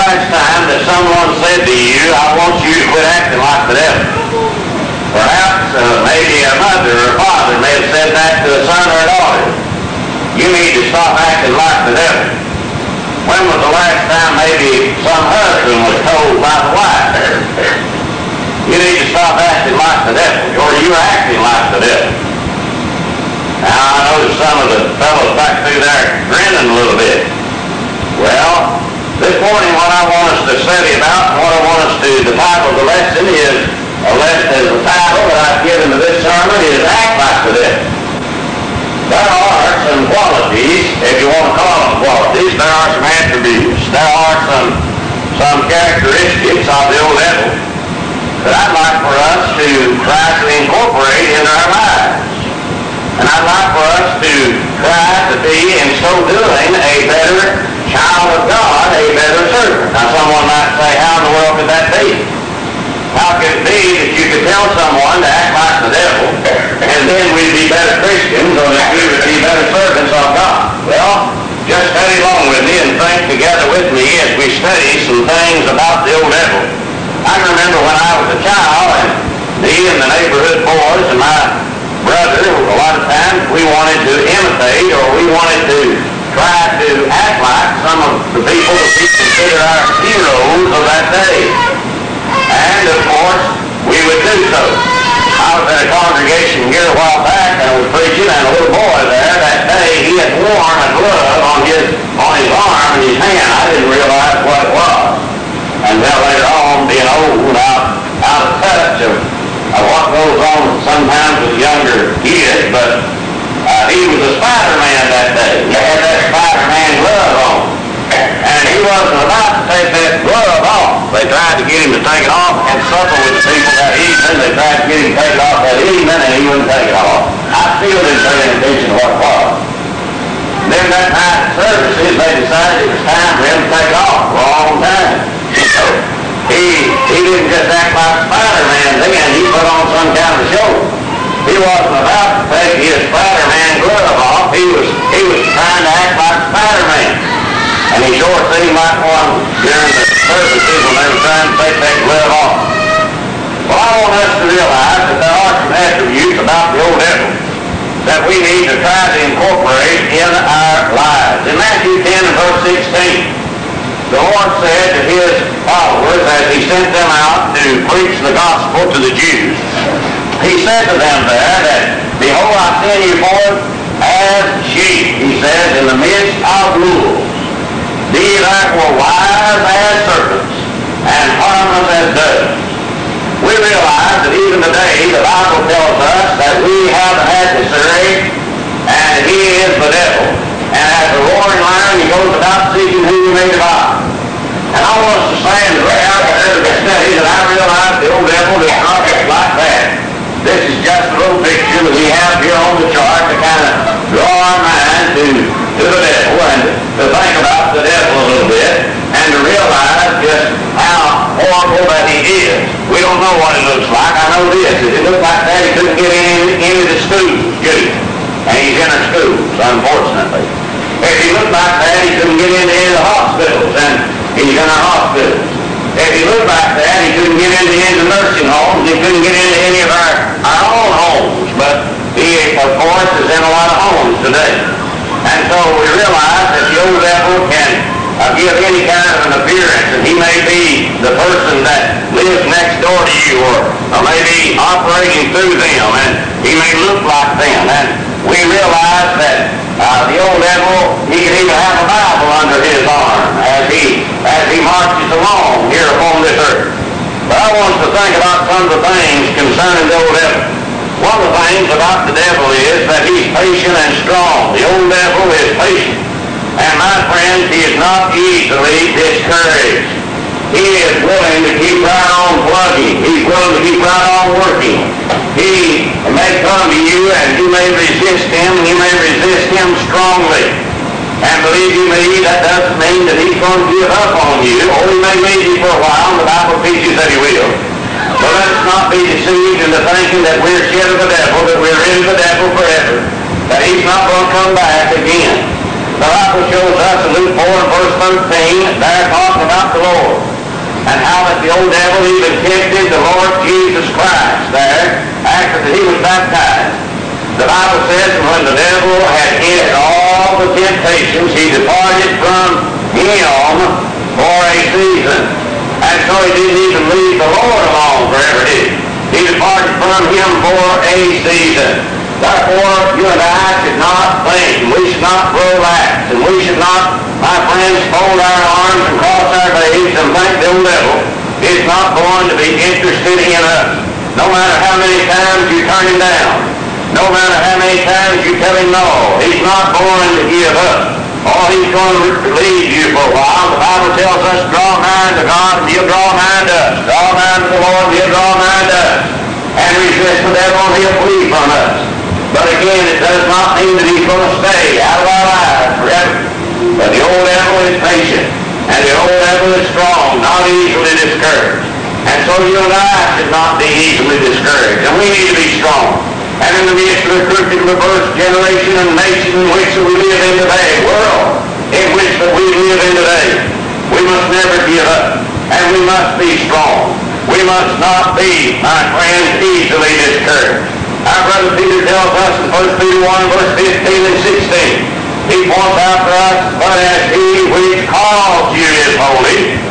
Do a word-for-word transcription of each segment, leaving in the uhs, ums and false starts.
last time that someone said to you, I want you to quit acting like the devil? Perhaps uh, maybe a mother or father may have said that to a son or a daughter. You need to stop acting like the devil. When was the last time maybe some husband was told by the wife, you need to stop acting like the devil, or you're acting like the devil? Now, I noticed some of the fellows back through there grinning a little bit. Well, this morning what I want us to study about, and what I want us to, the title of the lesson is, a lesson, the title that I've given to this sermon is Act Like the Devil. There are some qualities, if you want to call them qualities, there are some attributes, there are some, some characteristics of the old devil that I'd like for us to try to incorporate in our lives. And I'd like for us to try to be, in so doing, a better child of God, a better servant. Now someone might say, how in the world could that be? How could it be that you could tell someone to act like the devil, and then we'd be better Christians, or that we would be better servants of God? Well, just study along with me and think together with me as we study some things about the old devil. I remember when I was a child, and me and the neighborhood boys and my brother, a lot of times we wanted to imitate, or we wanted to try to act like some of the people that we consider our heroes of that day. And, of course, we would do so. I was in a congregation here a while back, and I was preaching, and a little boy there that day, he had worn a glove on his on his arm and his hand. I didn't realize what it was. And then later on, being old, out, out of touch of, of what goes on sometimes with younger kids, but uh, he was a Spider-Man that day. He had that Spider-Man glove on. And he wasn't about to take that glove off. They tried to get him to take it off and supper with the people that evening. They tried to get him to take it off that evening, and he wouldn't take it off. I still didn't pay any attention to what it was. And then that night at services, they decided it was time for him to take it off. Wrong time. So he, he didn't just act like Spider-Man then. He put on some kind of show. He wasn't about to take his Spider-Man glove off. He was, he was trying to act like Spider-Man. And he sure seemed like one during the services when they were trying to take that glove off. Well, I want us to realize that there are some attributes about the old devil that we need to try to incorporate in our lives. In Matthew ten and verse sixteen, the Lord said to his followers as he sent them out to preach the gospel to the Jews, he said to them there that, behold, I send you forth as sheep, he says, in the midst of wolves. Be therefore wise as serpents and harmless as doves. We realize that even today the Bible tells us that we have an adversary, and he is the devil. And as a roaring lion, he goes about seeking whom he may devour. And I want us to stand there after the study that I realize the old devil is not just like that. This is just a little picture that we have here on the chart to kind of draw our mind to, to the devil and to think about the devil a little bit and to realize just how horrible that he is. We don't know what he looks like. I know this. If he looked like that, he couldn't get in any of the schools, could he? And he's in our schools, unfortunately. If he looked like that, he couldn't get into any of the hospitals, and he's in our hospitals. If he looked like that, he couldn't get into any of the nursing homes. He couldn't get into any of our, our own homes. But he, of course, is in a lot of homes today. And so we realize that the old devil can uh, give any kind of an appearance. And he may be the person that lives next door to you, or, or may be operating through them. And he may look like them. And we realize that uh, the old devil, he can even have a Bible under his arm as he as he marches along here upon this earth. But I want us to think about some of the things concerning the old devil. One of the things about the devil is that he's patient and strong. The old devil is patient. And my friends, he is not easily discouraged. He is willing to keep right on plugging. He's willing to keep right on working. He may come to you and you may resist him, and you may resist him strongly. And believe you me, that doesn't mean that he's going to give up on you. Or he may leave you for a while, and the Bible teaches that he will. But let us not be deceived into thinking that we're scared of the devil, that we're in the devil forever, that he's not going to come back again. The Bible shows us in Luke four and verse thirteen, they're talking about the Lord, and how that the old devil even tempted the Lord Jesus Christ there after that he was baptized. The Bible says when the devil had ended all the temptations, he departed from him for a season. And so he didn't even leave the Lord alone forever, did he? He departed from him for a season. Therefore, you and I should not think, and we should not relax, and we should not, my friends, fold our arms and cross our legs and think the old devil is not going to be interested in us. No matter how many times you turn him down, no matter how many times you tell him no, he's not going to give up. Or he's going to leave you for a while. The Bible tells us, draw nigh to God, and he'll draw nigh to us. Draw nigh to the Lord, and he'll draw nigh to us. And resist the devil, and he'll flee from us. But again, it does not mean that he's going to stay out of our lives forever. But the old devil is patient, and the old devil is strong, not easily discouraged. And so you and I should not be easily discouraged, and we need to be strong. And in the midst of the crooked, reversed generation and nation in which we live in today, world in which that we live in today, we must never give up, and we must be strong. We must not be, my friends, easily discouraged. Our brother Peter tells us in First Peter one, verse fifteen and sixteen, he points out for us, but as he which calls you is holy,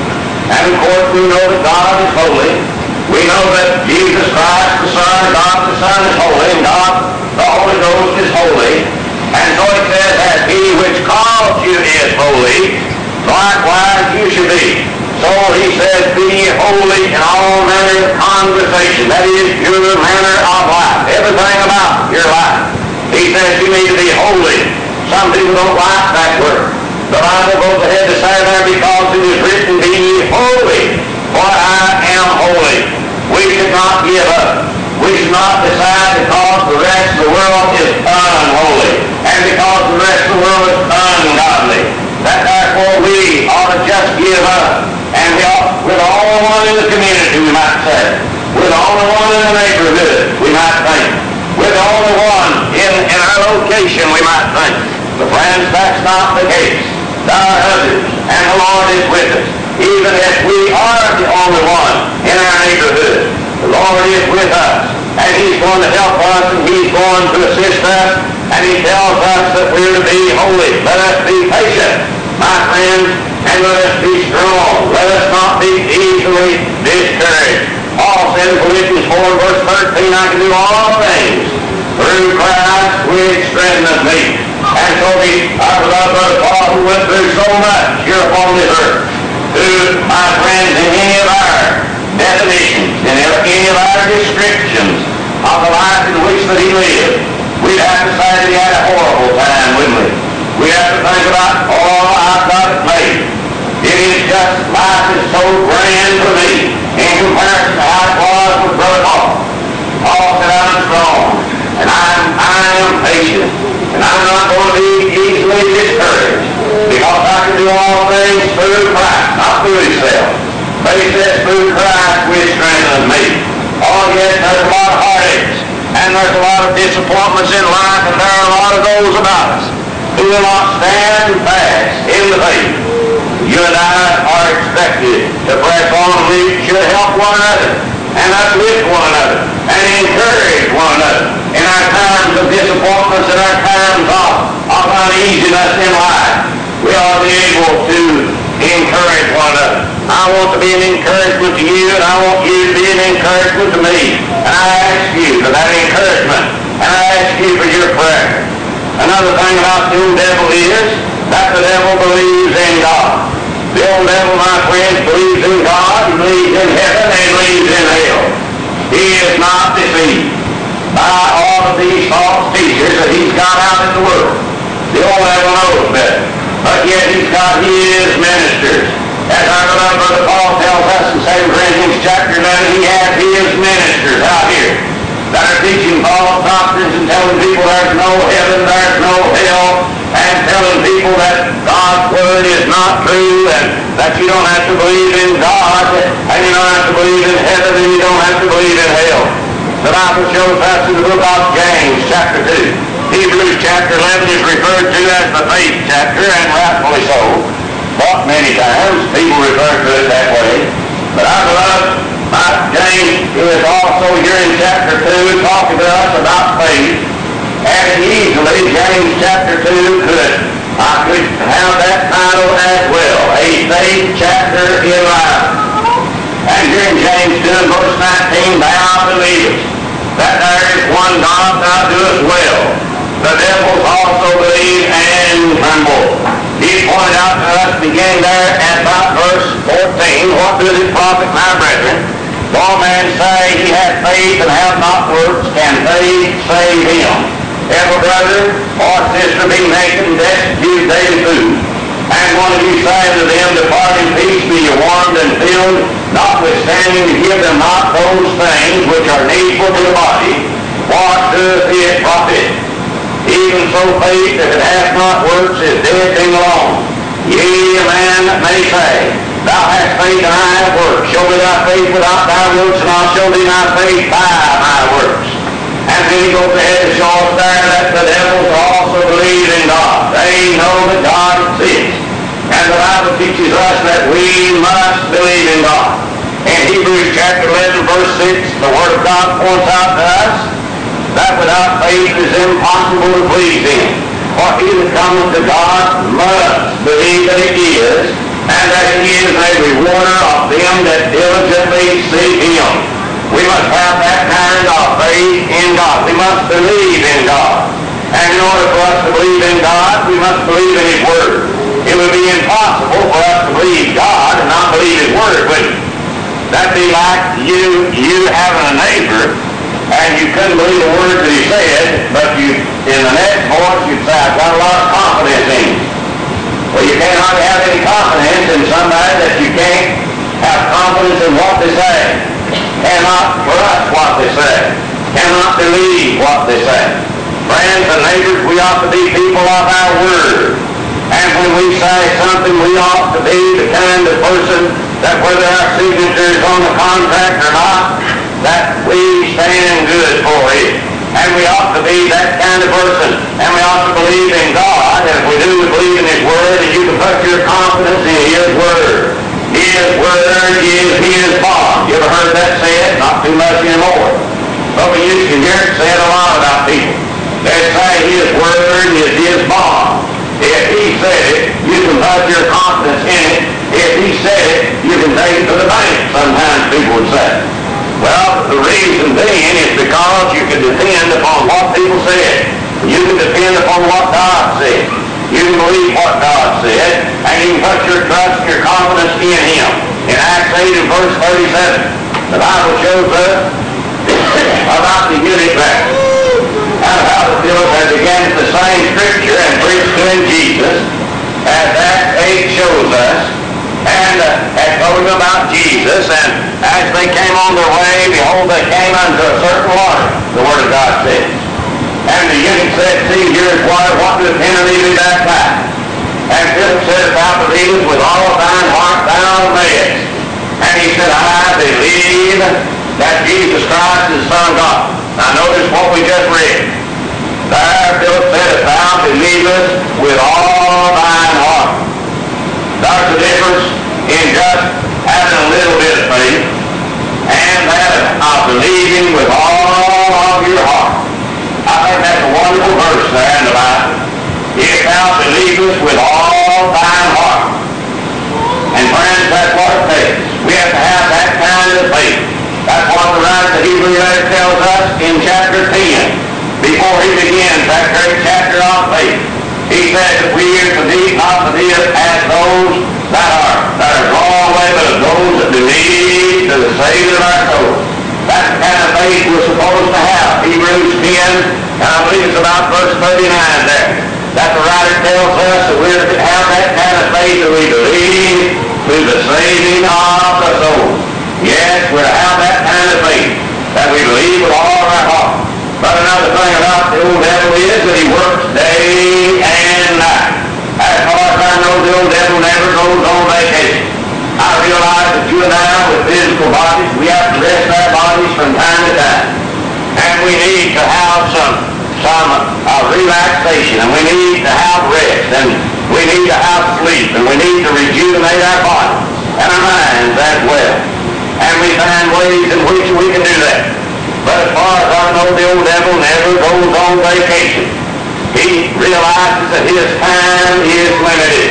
and of course we know that God is holy. We know that Jesus Christ, the Son, God the Son is holy, and God, the Holy Ghost is holy. And so it says, as he which calls you is holy, likewise you should be. So he says, be ye holy in all manner of conversation. That is, your manner of life. Everything about your life. He says you need to be holy. Some people don't like that word. The Bible goes ahead to say there, because it is written, be ye holy, for I am holy. We should not give up. We should not decide because the rest of the world is unholy, and because the rest of the world is ungodly, that therefore we ought to just give up. And we ought, with all the one in the community, we might say, with all the one in the neighborhood, we might think, with all the one in, in our location, we might think. But friends, that's not the case. There are others, and the Lord is with us. Even if we are the only one in our neighborhood, the Lord is with us, and he's going to help us, and he's going to assist us, and he tells us that we're to be holy. Let us be patient, my friends, and let us be strong. Let us not be easily discouraged. Paul said in Philippians four, verse thirteen, I can do all things through Christ which strengtheneth me. And so he, our beloved brother Paul, who went through so much here upon this earth, who, my friends, in any of our definitions, in any of our descriptions of the life in which that he lived, we'd have to say that he had a horrible time, wouldn't we? We'd have to think about, oh, I've got it made. It is just, life is so grand for me in comparison to how it was with Brother Paul. Paul said, I'm strong, and I'm, I am patient, and I'm not going to be easily discouraged, because I can do all things through Christ, not through himself. But he says, through Christ which strengtheneth me. Oh yes, there's a lot of heartaches, and there's a lot of disappointments in life, and there are a lot of those about us who will not stand fast in the faith. You and I are expected to press on, and we should help one another, and uplift one another, and encourage one another in our times of disappointments and our times of, of uneasiness in life. We ought to be able to encourage one another. I want to be an encouragement to you, and I want you to be an encouragement to me. And I ask you for that encouragement, and I ask you for your prayer. Another thing about the old devil is that the devil believes in God. The old devil, my friends, believes in God, he believes in heaven, and he believes in hell. He is not deceived by all of these false teachers that he's got out in the world. The old devil knows better, but yet he's got his ministers. As our beloved brother Paul tells us in Second Corinthians chapter eleven, he has his ministers out here that are teaching false doctrines and telling people there's no heaven, there's no hell, and telling people that God's word is not true, and that you don't have to believe in God, and you don't have to believe in heaven, and you don't have to believe in hell. The Bible shows us in the book of James chapter two, Hebrews chapter eleven is referred to as the faith chapter, and rightfully so. But many times people refer to it that way. But our beloved, my James is also here in chapter two talking to us about faith. And easily James chapter two could, I could have that title as well, a faith chapter in life. And here in James two and verse nineteen, thou believest that there is one God, thou doest well. The devils also believe and tremble. He pointed out to us, beginning there at about verse fourteen, what does it profit, my brethren? Though a man say he hath faith and have not works, can faith save him? If a brother or sister be naked and destitute of daily food, and one of you say to them, depart in peace, be ye warmed and filled, notwithstanding to give them not those things which are needful to the body, what doeth it profit? Even so faith, if it hath not works, is dead being alone. Yea, a man may say, thou hast faith and I have works. Show me thy faith without thy works, and I'll show thee thy faith by my works. And then he goes ahead to show us there that the devils also believe in God. They know that God exists. And the Bible teaches us that we must believe in God. In Hebrews chapter eleven, verse six, the Word of God points out to us that without faith it is impossible to please Him. For he that cometh to God must believe that He is, and that He is a rewarder of them that diligently seek Him. We must have that kind of faith in God. We must believe in God. And in order for us to believe in God, we must believe in His Word. It would be impossible for us to believe God and not believe His Word, wouldn't it? That'd be like you, you having a neighbor, and you couldn't believe the words that he said, but you, in the next voice, you'd say, I've got a lot of confidence in him. Well, you can't hardly have any confidence in somebody that you can't have confidence in what they say. Cannot trust what they say. Cannot believe what they say. Friends and neighbors, we ought to be people of our word. And when we say something, we ought to be the kind of person that whether our signature is on the contract or not, that we stand good for it. And we ought to be that kind of person. And we ought to believe in God. And if we do, we believe in His Word, and you can put your confidence in His Word. His Word is His bond. You ever heard that said? Not too much anymore. But we used to hear it said a lot about people. They say His Word is His bond. If He said it, you can put your confidence in it. If He said it, you can take it to the bank, sometimes people would say. Well, the reason being is because you can depend upon what people said. You can depend upon what God said. You can believe what God said, and you can put your trust and your confidence in Him. In Acts eight and verse thirty-seven, the Bible shows us about the eunuch there, and how the Philip had began the same scripture and preached to him Jesus, as Acts eight shows us, and uh, had told him about Jesus, and as they came on their way, behold, they came unto a certain water, the Word of God says. And the eunuch said, see, here is water, what doeth hinder thee to be baptized? And Philip said, if thou believest with all thine heart, thou mayest. And he said, I believe that Jesus Christ is the Son of God. Now notice what we just read. There Philip said, if thou believest with all thine heart. There's a difference in just having a little bit of faith and that of believing with all of your heart. I think that's a wonderful verse there in the Bible. If thou believest with all thine heart. And friends, that's what it takes. We have to have that kind of faith. That's what the writer of the Hebrew letter tells us in chapter ten. Before he begins that great chapter on faith, he says that we are to be not to be as those that are that are drawn away, but of those that believe to the Savior of our souls. That's the kind of faith we're supposed to have. Hebrews ten, and I believe it's about verse thirty-nine there, that the writer tells us that we're to have that kind of faith that we believe to the saving of the soul. Yes, we're to have that kind of faith that we believe with all of our heart. But another thing about the old devil is that he works day and night. As far as I know, the old devil never goes on vacation. I realize that you and I, with physical bodies, we have to rest our bodies from time to time. And we need to have some, some uh, relaxation, and we need to have rest, and we need to have sleep, and we need to rejuvenate our bodies and our minds as well. And we find ways in which we can do that. But as far as I know, the old devil never goes on vacation. He realizes that his time is limited.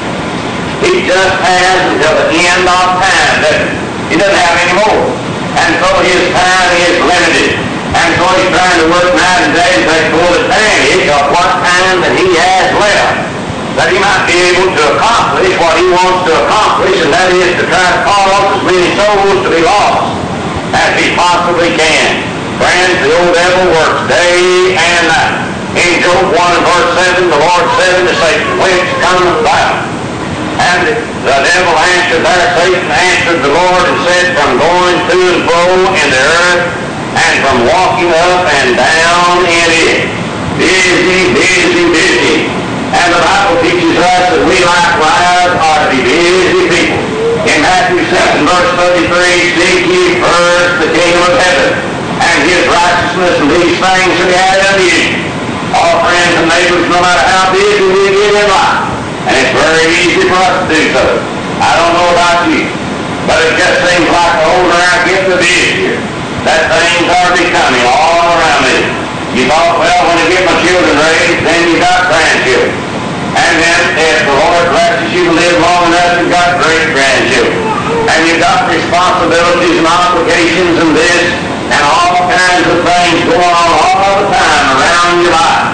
He just has until the end of time. That he doesn't have any more. And so his time is limited. And so he's trying to work night and day to take full advantage of what time that he has left, that he might be able to accomplish what he wants to accomplish, and that is to try to cause as many souls to be lost as he possibly can. Friends, the old devil works day and night. In Job one and verse seven, the Lord said unto Satan, Whence cometh thou? And the devil answered there, Satan answered the Lord and said, From going to and fro in the earth, and from walking up and down in it. Busy, busy, busy. And the Bible teaches us that we likewise are to be busy people. In Matthew seven, verse thirty-three, Seek ye first the kingdom of heaven, and his righteousness, and these things shall be added unto you. All friends and neighbors, no matter how busy we get in life, and it's very easy for us to do so. I don't know about you, but it just seems like the older I get, the busier that things are becoming all around me. You thought, well, when I get my children raised, then you got grandchildren. And then if the Lord blesses you to live long enough, you've got great-grandchildren. And you've got responsibilities and obligations and this, and all kinds of things going on all the time around your life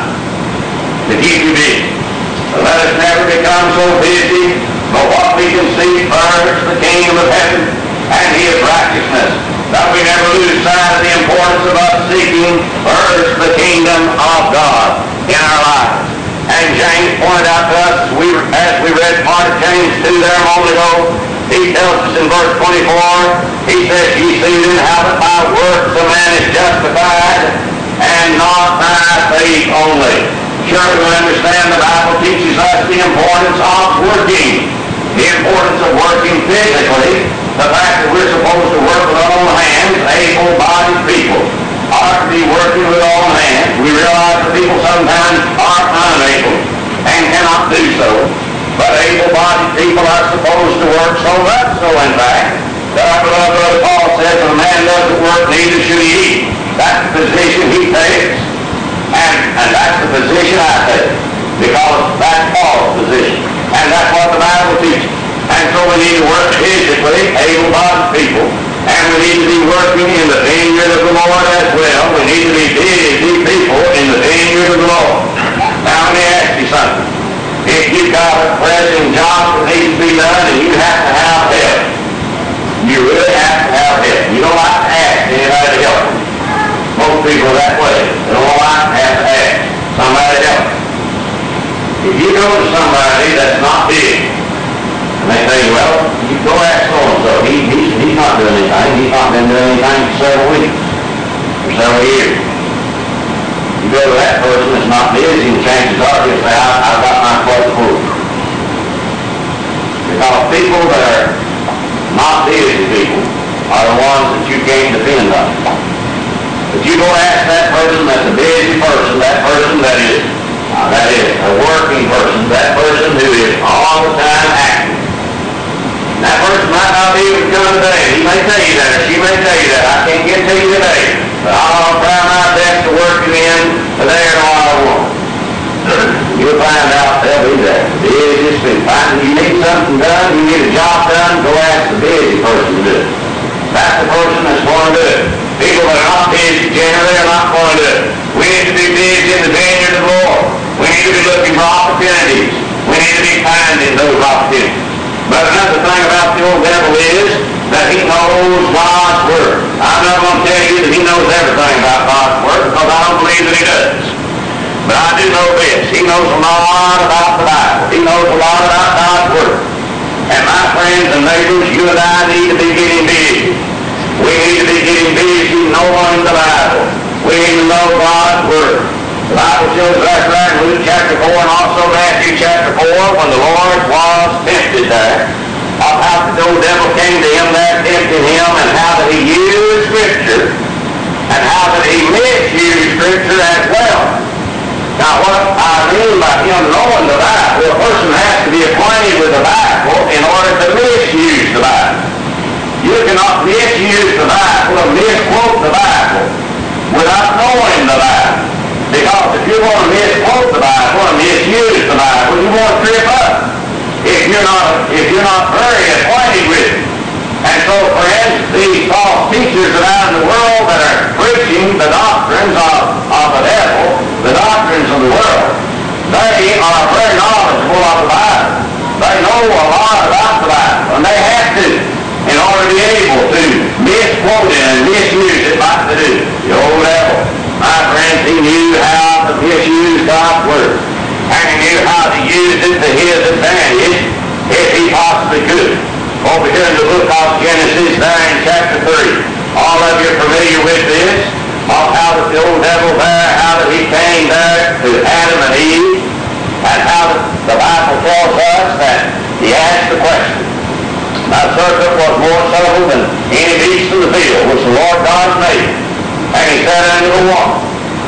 to keep you busy. But let us never become so busy, but what we can see first, the kingdom of heaven and his righteousness, that we never lose sight of the importance of us seeking first the kingdom of God in our lives. And James pointed out to us, as we, as we read part of James two there a moment ago, he tells us in verse twenty-four, he says, Ye see then how that by works a man is justified, and not by faith only. Surely we understand the Bible teaches us the importance of working, the importance of working physically, the fact that we're supposed to work with our own hands, able-bodied people are to be working with our own hands. We realize that people sometimes are unable and cannot do so, but able-bodied people are supposed to work so much so, in fact, that our beloved brother Paul says, if a man doesn't work, neither should he eat. That's the position he takes, and, and that's the position I take, because that's Paul's position, and that's what the Bible teaches. And so we need to work physically, able-bodied people, and we need to be working in the vineyard of the Lord as well. We need to be busy people in the vineyard of the Lord. Now let me ask you something. If you've got a pressing job that needs to be done and you have to have help, you really have to have help. You don't like to ask anybody to help you. Most people are that way. They don't like to have to ask somebody to help you. If you go to somebody that's not big, and they say, well, you go ask so-and-so. He, he's, he's not doing anything. He's not been doing anything for several weeks, for several years. You go to that person that's not busy, and chances are he'll say, I, I've got my plate full. Because people that are not busy people are the ones that you can't depend on. But you go ask that person that's a busy person, that person that is, uh, that is a working person, that person who is all the time active. That person might not be able to come today. He may tell you that, or she may tell you that. I can't get to you today, but I'll try my best to work you in today or tomorrow morning. You'll find out they'll be there. The busiest people. You need something done, you need a job done, go ask the busy person to do it. That's the person that's going to do it. People that are not busy generally are not going to do it. We need to be busy in the vineyard of the Lord. We need to be looking for opportunities. We need to be finding those opportunities. But another thing about the old devil is that he knows God's Word. I'm not going to tell you that he knows everything about God's Word, because I don't believe that he does. But I do know this. He knows a lot about the Bible. He knows a lot about God's Word. And my friends and neighbors, you and I need to be getting busy. We need to be getting busy knowing the Bible. We need to know God's Word. The Bible shows us right in Luke chapter four and also Matthew chapter four, when the Lord was tempted there, of how the old devil came to him there, tempting him, and how that he used Scripture, and how that he misused Scripture as well. Now, what I mean by him knowing the Bible, a person has to be acquainted with the Bible in order to misuse the Bible. You cannot misuse the Bible or misquote the Bible without knowing the Bible. Because if you want to misquote the Bible and misuse the Bible, you won't trip up if you're not if you're not very acquainted with it. And so, friends, these false teachers around the world that are preaching the doctrines of, of the devil, the doctrines of the world, they are very knowledgeable of the Bible. They know a lot about the Bible, and they have to, in order to be able to misquote it and misuse it like they do. The old devil, my friends, he knew how to misuse God's Word, and he knew how to use it to his advantage if he possibly could. Over here in the book of Genesis, there in chapter three, all of you are familiar with this, of how the old devil there, how that he came there to Adam and Eve, and how the Bible tells us that he asked the question. Now, the serpent was more subtle than any beast of the field, which the Lord God made. And he said unto the woman,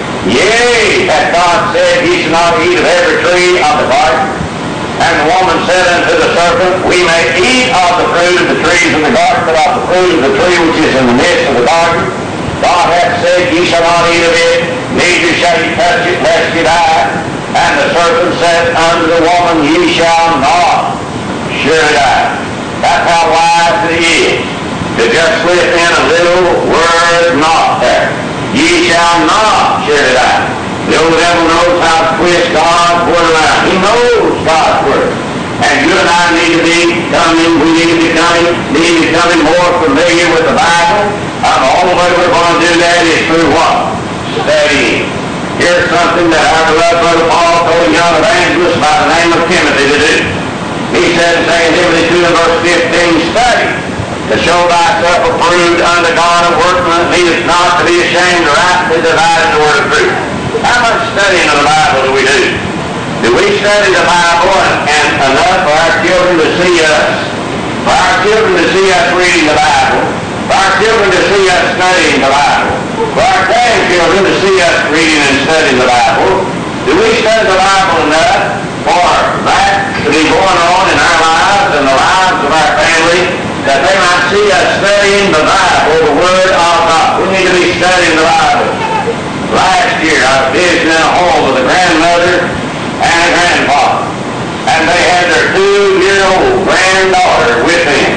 Yea, that God said, Ye shall not eat of every tree of the garden. And the woman said unto the serpent, We may eat of the fruit of the trees of the garden, but of the fruit of the tree which is in the midst of the garden, God hath said, Ye shall not eat of it, neither shall ye touch it, lest ye die. And the serpent said unto the woman, Ye shall not surely die. That's how wise it is to just slip in a little word not there. Ye shall not surely die. The old devil knows how to twist God's Word around. He knows God's Word. And you and I need to be coming, we need to be coming, need to be becoming more familiar with the Bible. And the only way we're going to do that is through what? Studying. Here's something that our beloved Brother Paul told a young evangelist by the name of Timothy to do. He said in Second Timothy two and verse fifteen, Study to show thyself approved unto God, a workman that needeth not to be ashamed, rightly dividing the word of truth. How much studying of the Bible do we do? Do we study the Bible and, and enough for our children to see us? For our children to see us reading the Bible? For our children to see us studying the Bible? For our grandchildren to see us reading and studying the Bible? Do we study the Bible enough for that to be going on in our lives and the lives of our family, that they might see us studying the Bible, the Word of God? We need to be studying the Bible. Last year, I was visiting in a home with a grandmother and a grandfather. And they had their two-year-old granddaughter with them.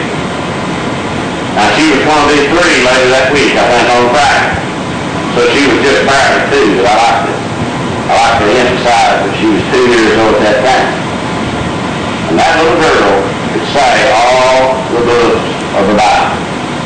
Now, she was going to be three later that week, I think, on Friday. So she was just barely two, but I like to, I like to emphasize that she was two years old at that time. And that little girl could say all the books of the Bible.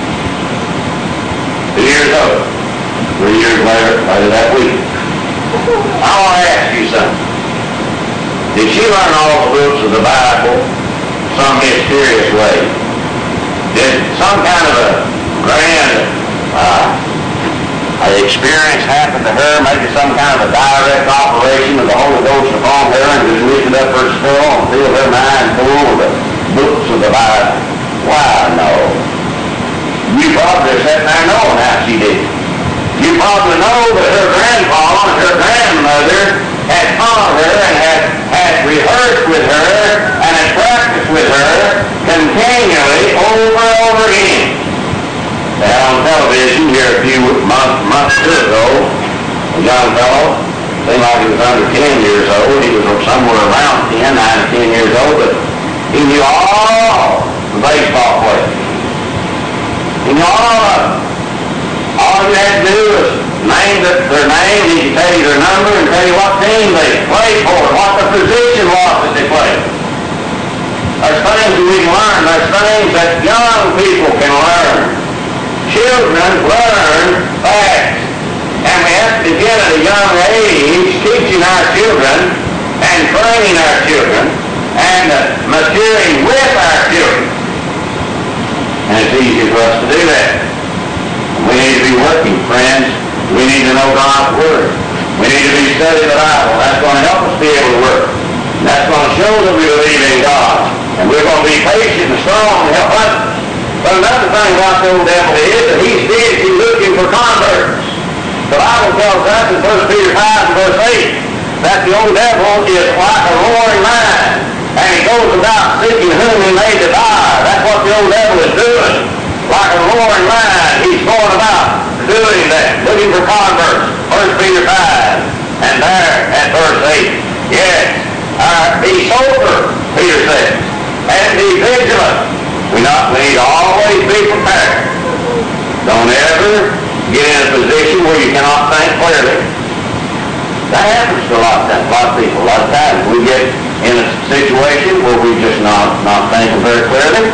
Two years old. Three years later, later that week. I want to ask you something. Did she learn all the books of the Bible some mysterious way? Did some kind of a grand uh, experience happen to her? Maybe some kind of a direct operation of the Holy Ghost upon her and just lifted up her skull and filled her mind full of the books of the Bible? Why, no. You probably sat there knowing how she did. You probably know that her grandpa and her grandmother had taught her and had, had rehearsed with her and had practiced with her continually over and over again. They had on television here a few months, months ago, a young fellow, seemed like he was under ten years old. He was somewhere around ten, nine or ten years old, but he knew all the baseball players. He knew all of them. All you had to do was name the, their name, he could tell you their number and tell you what team they played for, what the position was that they played. There's things that we can learn. There's things that young people can learn. Children learn fast. And we have to begin at a young age teaching our children and training our children and uh, maturing with our children. And it's easy for us to do that. We need to be working, friends. We need to know God's Word. We need to be studying the Bible. That's going to help us be able to work. And that's going to show that we believe in God. And we're going to be patient and strong to help others. But another thing about the old devil is that he's busy looking for converts. The Bible tells us in First Peter five and verse eight that the old devil is like a roaring lion, and he goes about seeking whom he may devour. That's what the old devil is doing. Like a roaring lion, he's going about doing that, looking for converts. First Peter five, and there at verse eight. Yes, uh, be sober, Peter says, and be vigilant. We not we need to always be prepared. Don't ever get in a position where you cannot think clearly. That happens to a lot of times, a lot of people. A lot of times we get in a situation where we just not not thinking very clearly,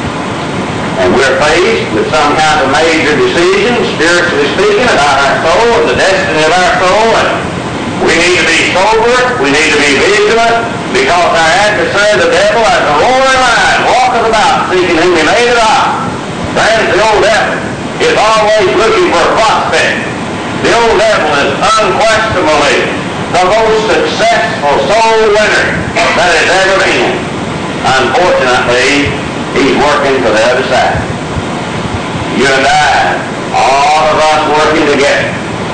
and we're faced with some kind of major decision, spiritually speaking, about our soul and the destiny of our soul. And we need to be sober. We need to be vigilant, because our adversary, the devil, as a roaring lion, walketh about seeking whom he may devour. Friends, the old devil is always looking for a prospect. The old devil is unquestionably the most successful soul winner that has ever been. Unfortunately, he's working for the other side. You and I, all of us working together,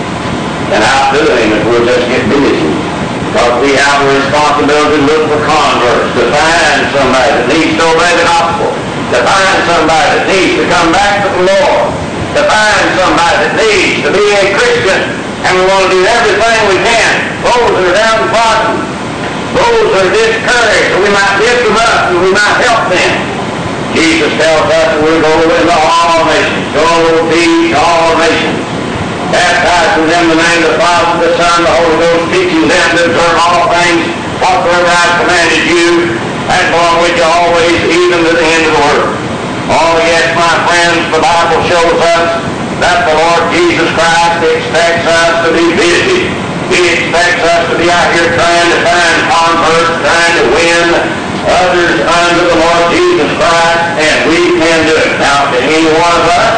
can outdo him if we'll just get busy. Because we have a responsibility to look for converts, to find somebody that needs to obey the gospel, to find somebody that needs to come back to the Lord, to find somebody that needs to be a Christian. And we want to do everything we can. Those that are downtrodden, those that are discouraged, that we might lift them up and we might help them. Jesus tells us that we're going into all nations, go teach all nations, baptizing them in the name of the Father, the Son, the Holy Ghost, teaching them to observe all things whatsoever I have commanded you, and going with you always, even to the end of the world. Oh yes, my friends, the Bible shows us that the Lord Jesus Christ expects us to be busy. He expects us to be out here trying to find converts, trying to win others unto the Lord Jesus Christ, and we can do it. Now, can any one of us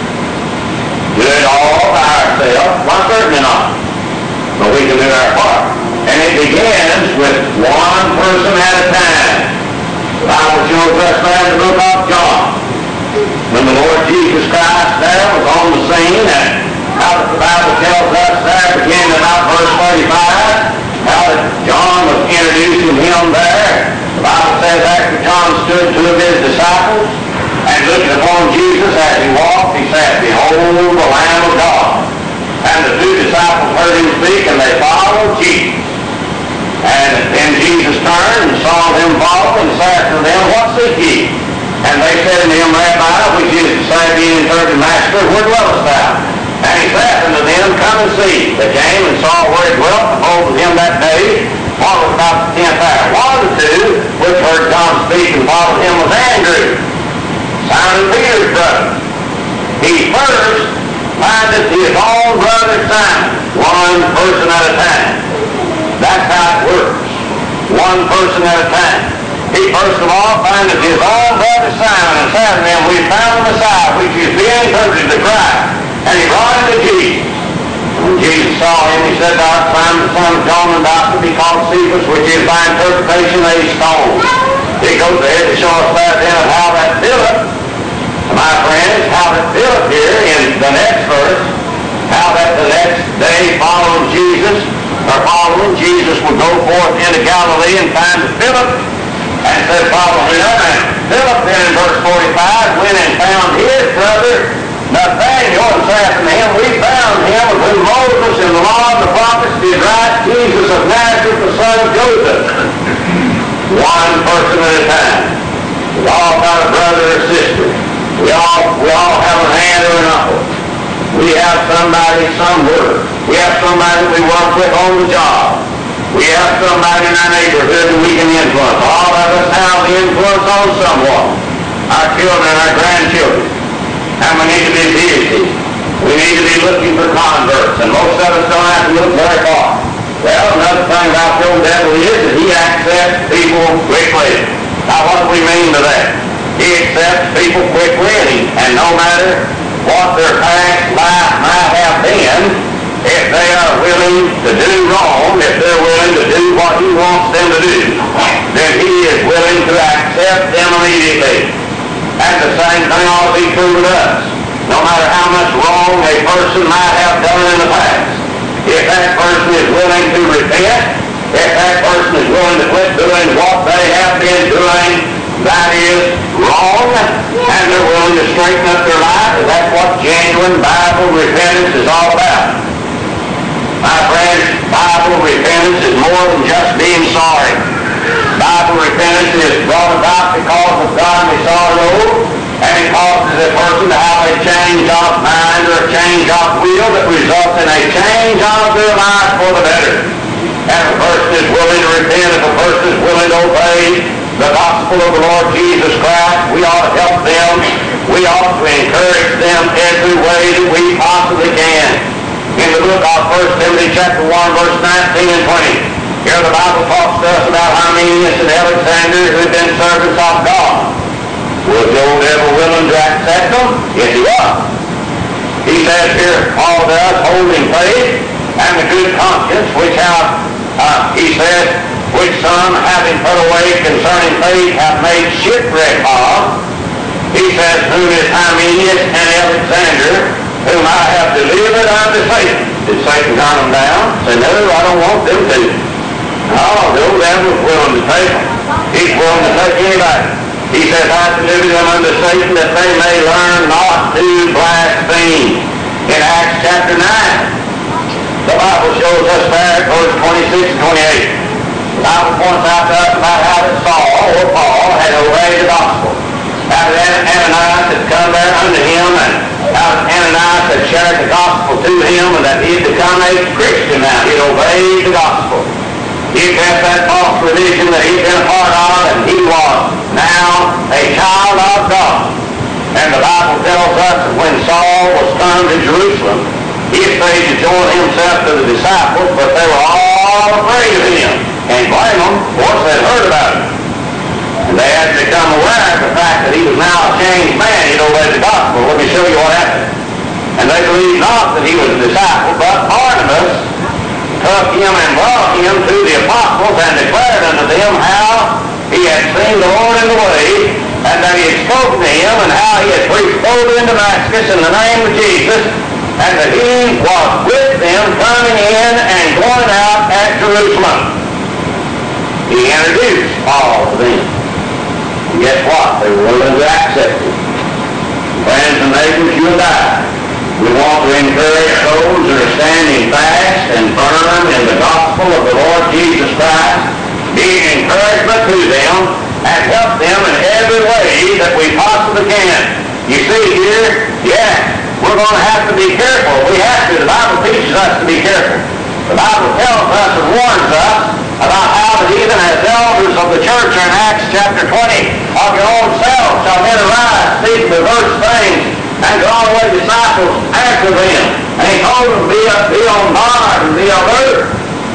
do it all by ourselves? Well, certainly not. But we can do our part. And it begins with one person at a time. The Bible shows us there in the book of John, when the Lord Jesus Christ there was on the scene, and how the Bible tells us there, beginning about verse thirty-five, how that John was introducing him there. The Bible says after John stood two of his disciples, and looking upon Jesus as he walked, he said, Behold the Lamb of God. And the two disciples heard him speak, and they followed Jesus. And then Jesus turned and saw them follow, and said to them, What seek ye? And they said unto him, Rabbi, which is to say, being interpreted, Master, where dwellest thou? And he said unto them, Come and see. They came and saw where he dwelt, and behold him that day, while it was about the tenth hour. One of the two, which heard John speak and followed him, was Andrew, Simon Peter's brother. He first findeth his own brother Simon, one person at a time. That's how it works. One person at a time. He first of all findeth his own brother Simon, and said to him, We found the Messiah, which is being interpreted the Christ. And he brought him to Jesus. When Jesus saw him, he said, Thou art Simon, the son of John, and thou shalt be called Cephas, which is by interpretation a stone. He goes ahead to show us that then of how that Philip, my friends, how that Philip here in the next verse, how that the next day following Jesus, or following Jesus, would go forth into Galilee and find Philip, and said, Follow him. And Philip then in verse forty-five went and found his brother Nathanael, and said unto him, We found him of whom Moses and the law and the prophets did write, Jesus of Nazareth, the son of Joseph. One person at a time. We all got a brother or sister. We all, we all have an aunt or an uncle. We have somebody somewhere. We have somebody that we work with on the job. We have somebody in our neighborhood that we can influence. All of us have the influence on someone. Our children, our grandchildren. And we need to be busy. We need to be looking for converts. And most of us don't have to look very far. Well, another thing about the old devil is that he accepts people quickly. Now, what do we mean by that? He accepts people quickly, and, he, and no matter what their past life might have been, if they are willing to do wrong, if they're willing to do what he wants them to do, then he is willing to accept them immediately. And the same thing ought to be true with us. No matter how much wrong a person might have done in the past, if that person is willing willing to repent, if that person is willing to quit doing what they have been doing that is wrong, and they're willing to straighten up their life, that's what genuine Bible repentance is all about. My friends, Bible repentance is more than just being sorry. Bible repentance is brought about because of godly sorrow, and it causes a person to have a change of mind or a change of will that results in a change of their life for the better. And if a person is willing to repent, if a person is willing to obey the gospel of the Lord Jesus Christ, we ought to help them. We ought to encourage them every way that we possibly can. In the book of First Timothy chapter one, verse nineteen and twenty, here the Bible talks to us about Hymenaeus and Alexander, who had been servants of God. Was the old devil willing to accept them? Yes, he was. He says here, Paul does, holding faith and the good conscience, which have, uh, he says, which some, having put away concerning faith, have made shipwreck of. He says, whom is Hymenaeus and Alexander, whom I have delivered unto Satan. Did Satan hunt them down? Say, no, I don't want them to. No, the old devil is willing to take them. He's willing to take anybody. He says, I delivered them unto Satan that they may learn not to blaspheme. In Acts chapter nine, the Bible shows us there, verse twenty-six and twenty-eight. The Bible points out to us about how that Saul, or Paul, had obeyed the gospel. How that Ananias had come there unto him, and how Ananias had shared the gospel to him, and that he had become a Christian now. He had obeyed the gospel. He had left that false religion that he had been a part of, and he was now a child of God. And the Bible tells us that when Saul was come to Jerusalem, he stayed to join himself to the disciples, but they were all afraid of him. And blame them, of course, they'd heard about him. And they had become aware of the fact that he was now a changed man. He'd obeyed the gospel. Let me show you what happened. And they believed not that he was a disciple, but Barnabas took him and brought him to the apostles and declared unto them how he had seen the Lord in the way, and that he had spoken to him, and how he had preached boldly in Damascus in the name of Jesus, and that he was with them coming in and going out at Jerusalem. He introduced Paul to them. And guess what? They were willing to accept him. Friends and neighbors, you and I, we want to encourage those who are standing fast and firm in the gospel of the Lord Jesus Christ, be an encouragement to them, and help them in every way that we possibly can. You see here, yes, we're going to have to be careful. We have to. The Bible teaches us to be careful. The Bible tells us and warns us about how that even as elders of the church in Acts chapter twenty, of your own selves shall men arise, speak perverse things, and draw away disciples after them. And he told them, be, be on guard and be alert.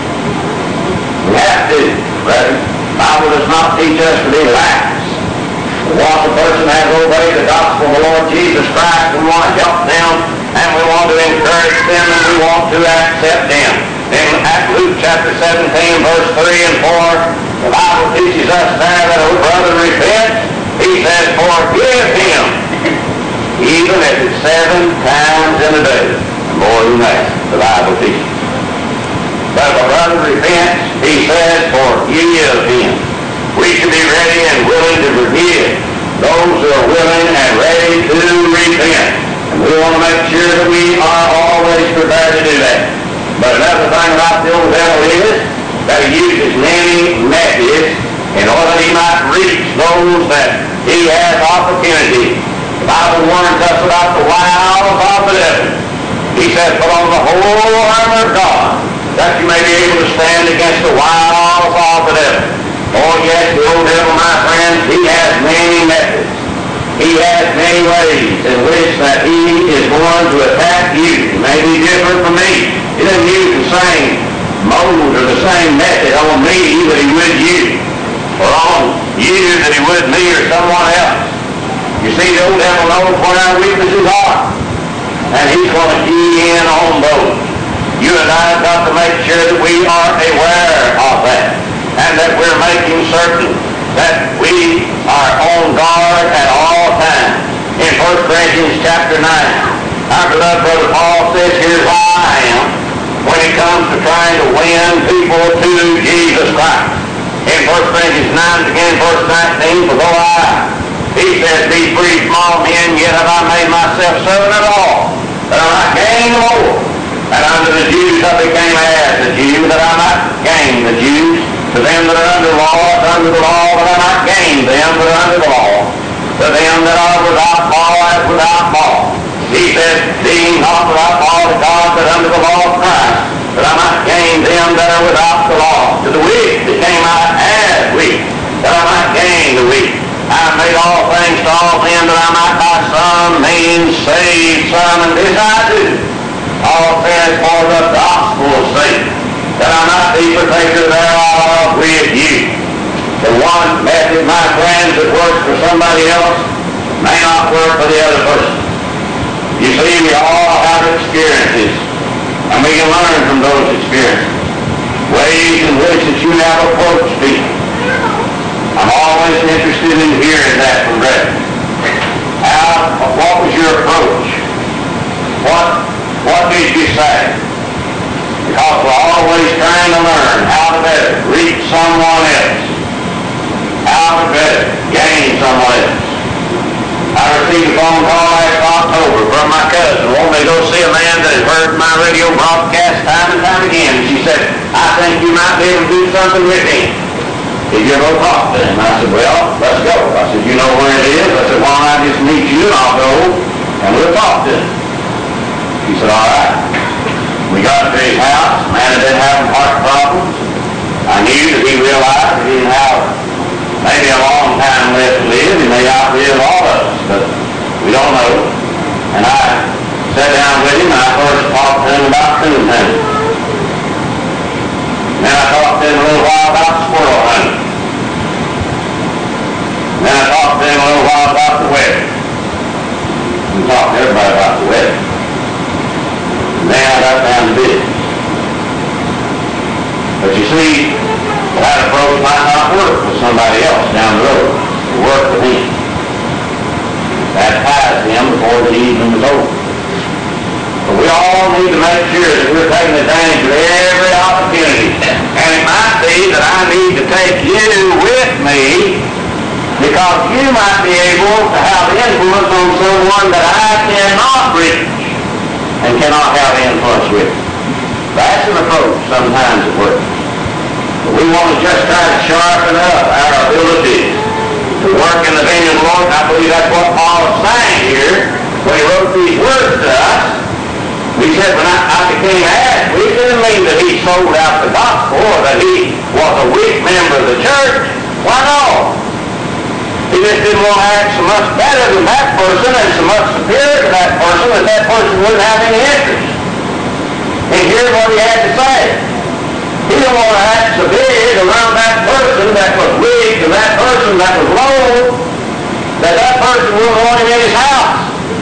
We have to, brethren. The Bible does not teach us to be lax. Once a person has obeyed the gospel of the Lord Jesus Christ, we want to help them, and we want to encourage them, and we want to accept them. In Luke chapter seventeen, verse three and four, the Bible teaches us there that, oh brother, repent. He says, forgive him, even if it's seven times in a day. More than that, the Bible teaches. But if a brother repents, he says, forgive him. We should be ready and willing to forgive those who are willing and ready to repent. And we want to make sure that we are always prepared to do that. But another thing about the old devil is that he uses many methods in order that he might reach those that he has opportunity. The Bible warns us about the wiles of the devil. He says, put on the whole armor of God, that you may be able to stand against the wiles of the devil. Oh yes, the old devil, my friends, he has many methods. He has many ways in which that he is going to attack you. It may be different from me. He doesn't use the same mode or the same method on me that he would you, or on you that he would me or someone else. You see, the old devil knows what our weaknesses are, and he's going to key in on those. You and I have got to make sure that we are aware of that, and that we're making certain that we are on guard at all times. In First Corinthians chapter nine, our beloved brother Paul says, here's why I am. When it comes to trying to win people to Jesus Christ. In First Corinthians nine, again, verse nineteen, for though I, he says, be free small men, yet have I made myself servant of all, that I might gain the more. And unto the Jews I became as a Jew, that I might gain the Jews. To them that are under law, as under the law, that I might gain them that are under the law. To them that are without law, as without law. He says, being not without law to God, but under the law of Christ, that I might gain them that are without the law. To the weak became I as weak, that I might gain the weak. I have made all things to all men, that I might by some means save some, and this I do. All things for the gospel's sake, that I might be partaker thereof with you. The one method, my friends, that works for somebody else may not work for the other person. You see, we all have experiences, and we can learn from those experiences. Ways in which that you have approached people. I'm always interested in hearing that from brethren. How, what was your approach? What, what did you say? Because we're always trying to learn how to better reach someone else. How to better gain someone else. I received a phone call last October from my cousin who wanted me to go see a man that had heard my radio broadcast time and time again. And she said, I think you might be able to do something with him. Did you ever talk to him? I said, well, let's go. I said, you know where it is? I said, why don't I just meet you and I'll go and we'll talk to him. She said, all right. We got to his house. The man had been having heart problems. I knew that he realized that he didn't have maybe a long time left to live. He may outlive all of us, but we don't know. And I sat down with him and I first talked to him about coon hunting. Then I talked to him a little while about squirrel hunting. Then I talked to him a little while about the wedding. We talked to everybody about the wedding. And then I got down to business. But you see, that approach might not work with somebody else down the road. It worked with him. That ties him before the evening was over. But we all need to make sure that we're taking advantage of every opportunity. And it might be that I need to take you with me because you might be able to have influence on someone that I cannot reach and cannot have influence with. That's an approach sometimes it works. But we want to just try to sharpen up our abilities to work in the vineyard of the Lord. And I believe that's what Paul is saying here when he wrote these words to us. He said, when I, I became asked, we didn't mean that he sold out the gospel or that he was a weak member of the church. Why no? He just didn't want to act so much better than that person and so much superior to that person that that person wouldn't have any interest. And here's what he had to say. He didn't want to act so big around that person that was weak and that person that was low that that person wouldn't want him in his house.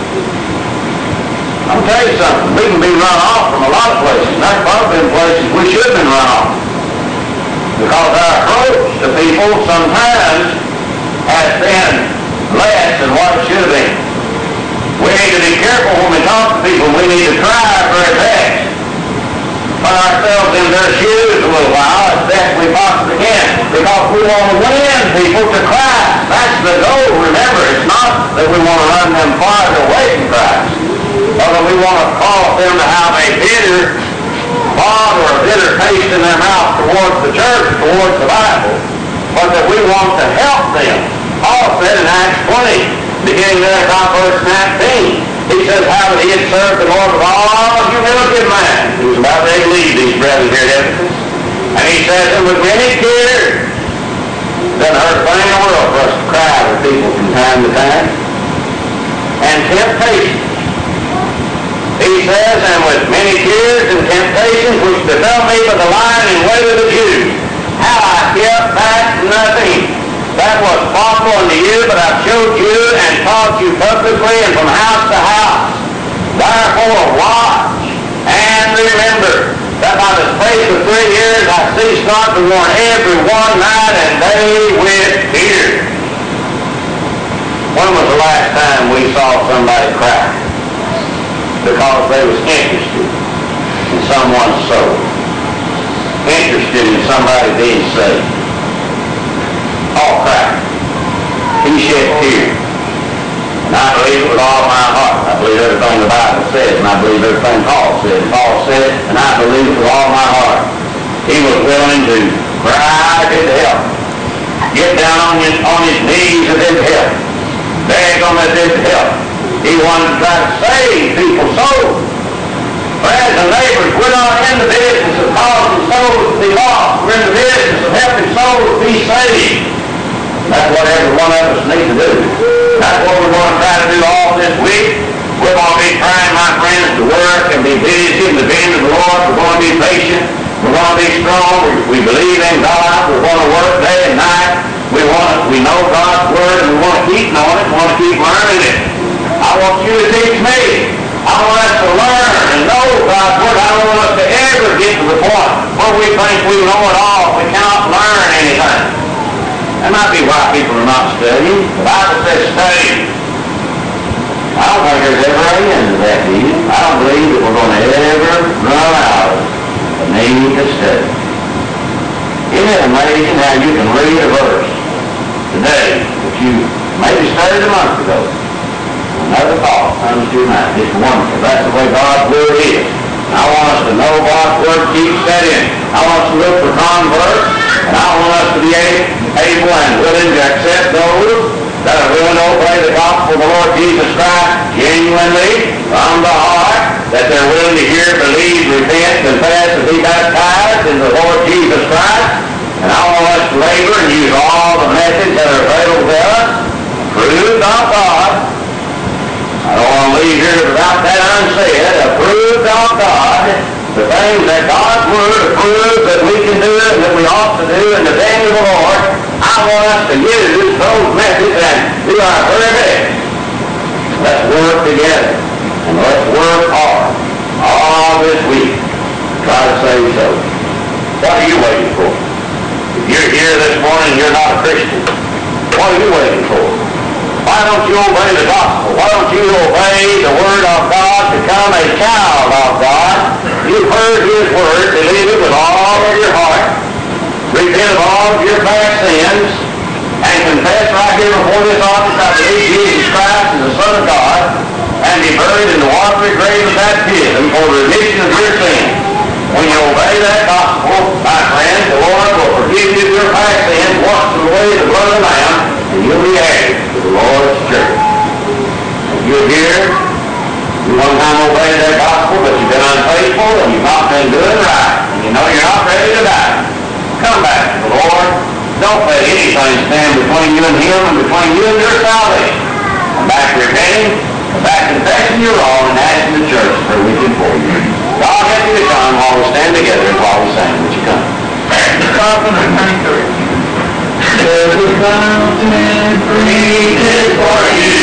I'll tell you something. We can be run off from a lot of places. And that's probably been places we should have been run off. Because our approach to people sometimes has been less than what it should have been. We need to be careful when we talk to people. We need to try our very best. Put ourselves in their shoes a little while as best we possibly can. Because we want to win people to Christ. That's the goal. Remember, it's not that we want to run them farther away from Christ. Or that we want to cause them to have a bitter thought or a bitter taste in their mouth towards the church, towards the Bible, but that we want to help them. Paul said in Acts twenty, beginning there about verse nineteen, he says how that he had served the Lord with all humility of mind. He was about ready to leave these brethren here at Ephesus. And he says, and with many tears, doesn't hurt a thing in the world for us to cry with people from time to time, and temptation. He says, and with many tears and temptations which befell me by the lying in wait of the Jews, how I kept back nothing that was possible unto you, but I've showed you and taught you publicly and from house to house. Therefore watch and remember that by the space of three years I ceased not to warn every one night and day with tears. When was the last time we saw somebody cry because they was interested in someone's soul? interested in somebody being saved. All Christ. He shed tears. And I believe it with all my heart. I believe everything the Bible says, and I believe everything Paul said. Paul said it, and I believe it with all my heart. He was willing to cry to help. Get down on his, on his knees and then help. Beg on that then help. He wanted to try to save people's souls. Friends and neighbors, we're not in the business of causing souls to be lost. We're in the business of helping souls to be saved. That's what every one of us need to do. That's what we're going to try to do all this week. We're going to be trying, my friends, to work and be busy in the vineyard of the Lord. We're going to be patient. We're going to be strong. We, we believe in God. We're going to work day and night. We want to, we know God's Word, and we want to keep knowing it. We want to keep learning it. I want you to teach me. I want us to learn and know God's Word. I don't want us to ever get to the point where we think we know it all. We cannot learn anything. That might be why people are not studying. The Bible says study. I don't think there's ever an end to that, do you? I don't believe that we're going to ever run out of the need to study. Isn't it amazing how you can read a verse today that you maybe studied a month ago? Another thought comes to your mind. It's wonderful. That's the way God's Word is. And I want us to know God's Word keeps studying. I want us to look for converts, and I want us to be able and willing to accept those that are willing to obey the gospel of the Lord Jesus Christ genuinely from the heart, that they're willing to hear, believe, repent, confess, and be baptized in the Lord Jesus Christ. And I want us to labor and use all the methods that are available to us, approved of God. I don't want to leave here without that unsaid. Approved of God, the things that God's Word approves that we can do and that we ought to do in the name of the Lord. I want us to use those methods and do our very best. Let's work together and let's work hard all this week to try to save souls. What are you waiting for? If you're here this morning and you're not a Christian, what are you waiting for? Why don't you obey the gospel? Why don't you obey the Word of God, become a child of God? You've heard His Word, believe it with all of your heart, repent of all of your past sins, and confess right here before this office, I believe Jesus Christ is the Son of God, and be buried in the watery grave of baptism for the remission of your sins. When you obey that gospel, my friend, the Lord will forgive you your past sins, wash them away the blood of the Lamb, and you'll be added to the Lord's church. If you're here, you one time obeyed that gospel, but you've been unfaithful, and you've not been doing right, and you know you're not ready to die, come back to the Lord. Don't let anything stand between you and Him and between you and your salvation. Come back repenting, come back confessing your wrong, and asking the church to pray with you for you. God help you to come while we stand together and while we sing. Would you come? Stop and thank you. There's a fountain created for you.